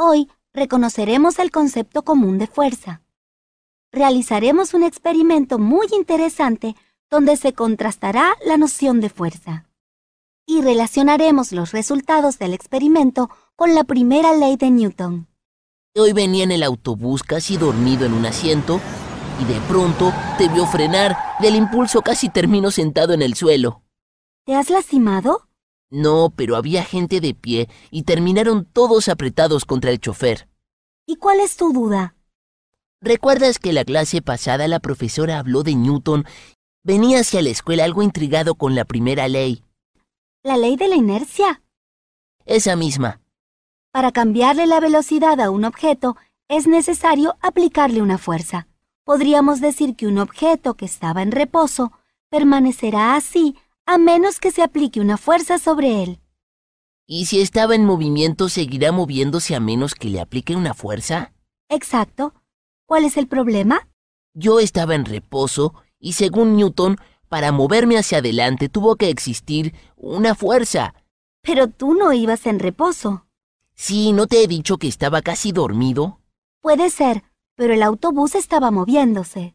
Hoy reconoceremos el concepto común de fuerza. Realizaremos un experimento muy interesante donde se contrastará la noción de fuerza. Y relacionaremos los resultados del experimento con la primera ley de Newton. Hoy venía en el autobús casi dormido en un asiento y de pronto te vio frenar. Del impulso casi termino sentado en el suelo. ¿Te has lastimado? No, pero había gente de pie y terminaron todos apretados contra el chofer. ¿Y cuál es tu duda? ¿Recuerdas que la clase pasada la profesora habló de Newton? Venía hacia la escuela algo intrigado con la primera ley. ¿La ley de la inercia? Esa misma. Para cambiarle la velocidad a un objeto, es necesario aplicarle una fuerza. Podríamos decir que un objeto que estaba en reposo permanecerá así a menos que se aplique una fuerza sobre él. ¿Y si estaba en movimiento, seguirá moviéndose a menos que le aplique una fuerza? Exacto. ¿Cuál es el problema? Yo estaba en reposo y según Newton, para moverme hacia adelante tuvo que existir una fuerza. Pero tú no ibas en reposo. Sí, ¿no te he dicho que estaba casi dormido? Puede ser, pero el autobús estaba moviéndose.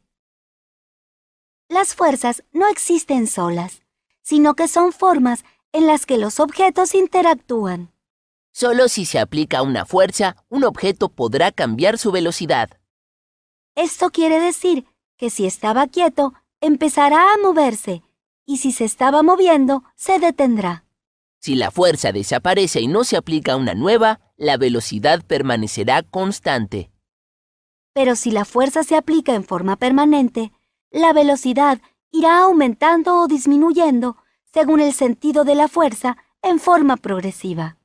Las fuerzas no existen solas, sino que son formas en las que los objetos interactúan. Solo si se aplica una fuerza, un objeto podrá cambiar su velocidad. Esto quiere decir que si estaba quieto, empezará a moverse, y si se estaba moviendo, se detendrá. Si la fuerza desaparece y no se aplica una nueva, la velocidad permanecerá constante. Pero si la fuerza se aplica en forma permanente, la velocidad irá aumentando o disminuyendo según el sentido de la fuerza en forma progresiva.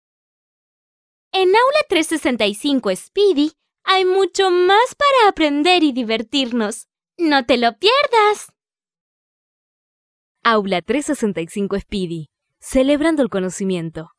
En Aula 365 Speedy hay mucho más para aprender y divertirnos. ¡No te lo pierdas! Aula 365 Speedy, celebrando el conocimiento.